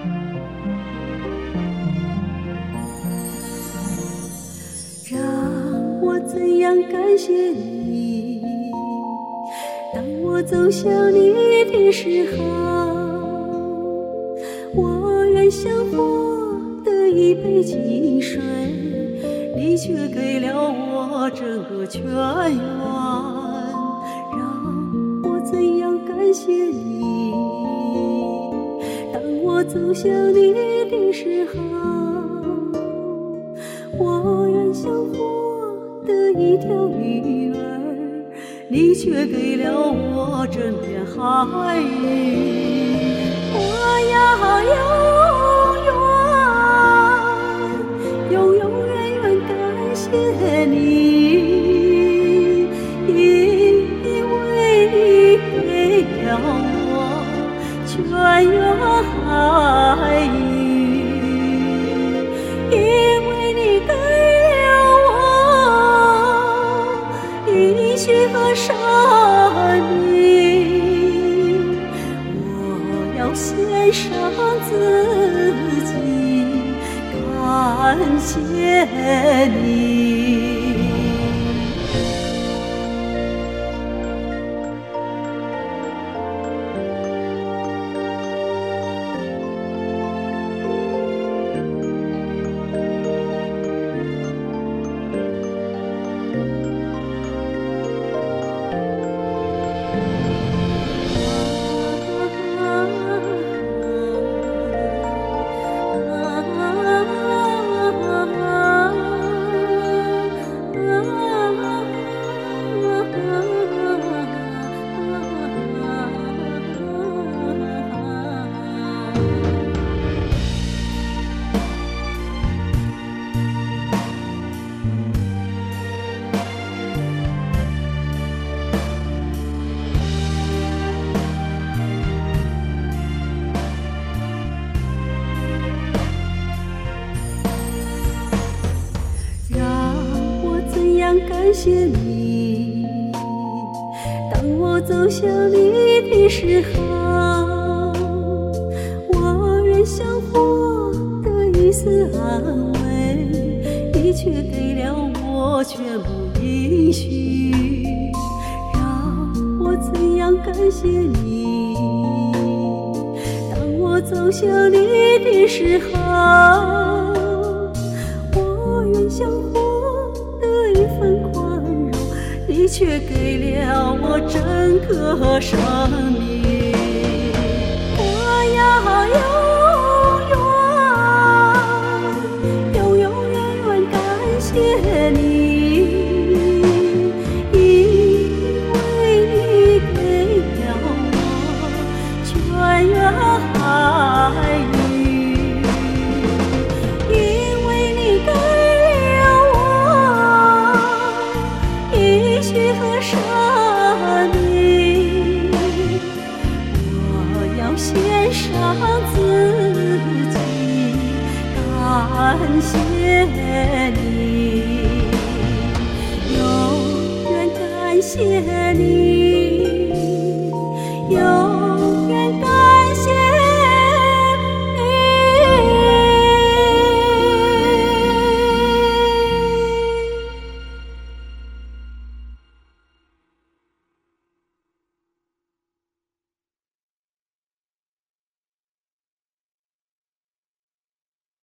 让我怎样感谢你？当我走向你的时候，我愿像活的一杯清水，你却给了我整个泉源。让我怎样感谢你？当我走向你的时候，我愿像活的一条鱼儿，你却给了我整片海域。我要永远感谢你，因为你给了我泉源海域，因为你给了我应许和生命。我要献上自己，感谢你。感谢你，当我走向你的时候，我愿像活的一丝安慰，你却给了我全部应许。让我怎样感谢你？当我走向你的时候，我愿像活的一份宽容，你却给了我整个生命。我要永远感谢你，因为你给了我泉源海域，因为你给了我应许和生命。我要献上自己，感谢你，永远感谢你。